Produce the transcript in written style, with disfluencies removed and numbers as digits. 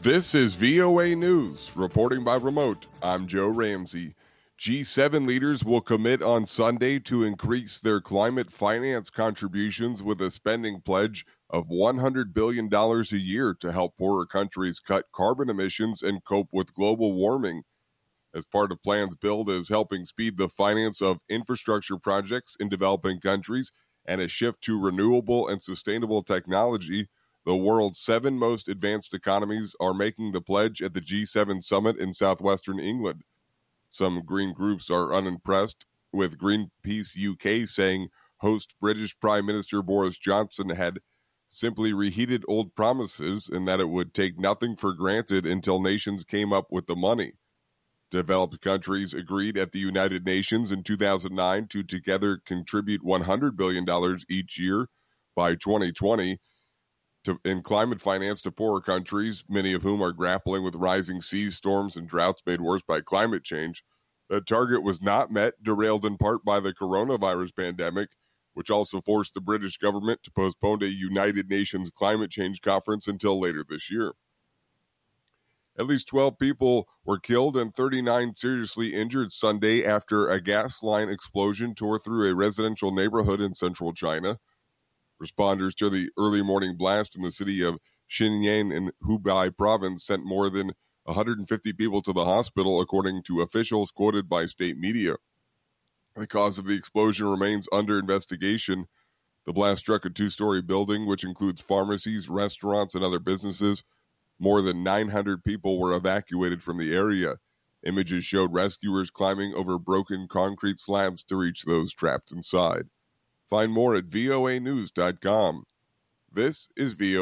This is VOA News, reporting by remote. I'm Joe Ramsey. G7 leaders will commit on Sunday to increase their climate finance contributions with a spending pledge of $100 billion a year to help poorer countries cut carbon emissions and cope with global warming. As part of plans billed as helping speed the finance of infrastructure projects in developing countries and a shift to renewable and sustainable technology, the world's 7 most advanced economies are making the pledge at the G7 summit in southwestern England. Some green groups are unimpressed, with Greenpeace UK saying host British Prime Minister Boris Johnson had simply reheated old promises and that it would take nothing for granted until nations came up with the money. Developed countries agreed at the United Nations in 2009 to together contribute $100 billion each year by 2020 in climate finance to poorer countries, many of whom are grappling with rising seas, storms, and droughts made worse by climate change. The target was not met, derailed in part by the coronavirus pandemic, which also forced the British government to postpone a United Nations climate change conference until later this year. At least 12 people were killed and 39 seriously injured Sunday after a gas line explosion tore through a residential neighborhood in central China. Responders to the early morning blast in the city of Xinjiang in Hubei province sent more than 150 people to the hospital, according to officials quoted by state media. The cause of the explosion remains under investigation. The blast struck a 2-story building, which includes pharmacies, restaurants, and other businesses. More than 900 people were evacuated from the area. Images showed rescuers climbing over broken concrete slabs to reach those trapped inside. Find more at voanews.com. This is VOA.